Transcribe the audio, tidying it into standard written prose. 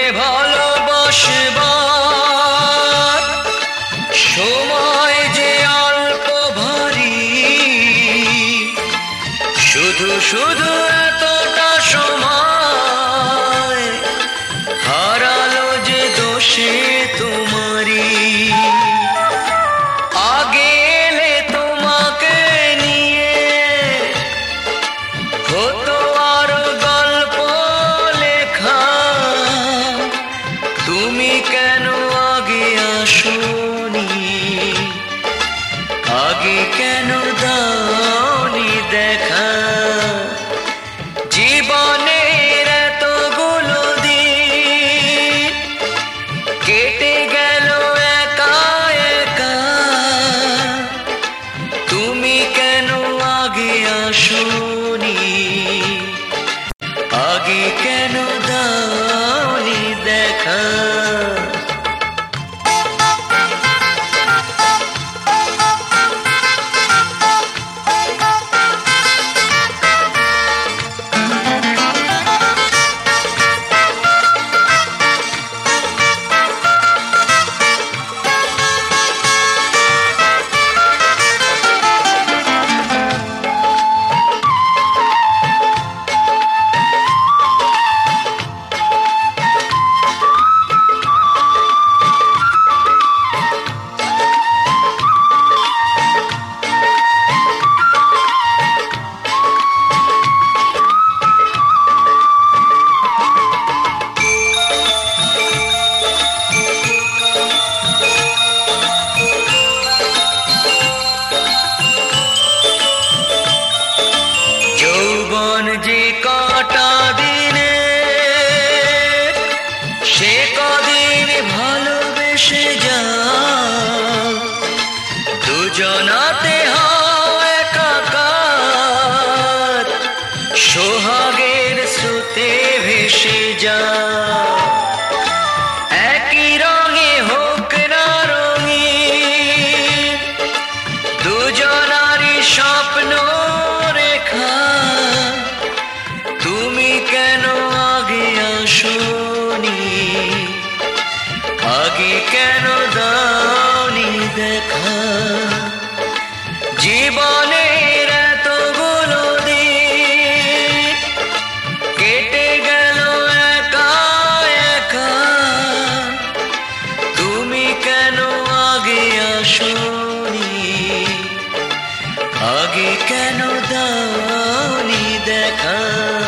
ভালোবাসবার সময় যে অল্প ভারী, শুধু শুধু এতটা সময় হারালো যে দোষে তোমারই। আগে এলে তোমাকে নিয়ে হতো আরো গল্প লেখা, তুমি কেন আগে আসোনি, আগে কেন দাওনি দেখা। জীবনের এতগুলো দিন কেটে গেল একা একা, তুমি কেন আগে আসোনি, আগে কেন দাওনি দেখা। যৌবন যে কটা দিনে, সে কদিন ভালোবেসে যাও, দুজনাতে হও একাকার, সোহাগের স্রোতে ভেসে যাও। একই রঙে হোক না রঙিন, দুজনারই স্বপ্ন রেখা, তুমি কেন আগে আসোনি, আগে কেন দাওনি দেখা। জীবনের এতগুলো দিন কেটে গেল একা একা, তুমি কেন আগে আসোনি, আগে কেন দাওনি দেখা।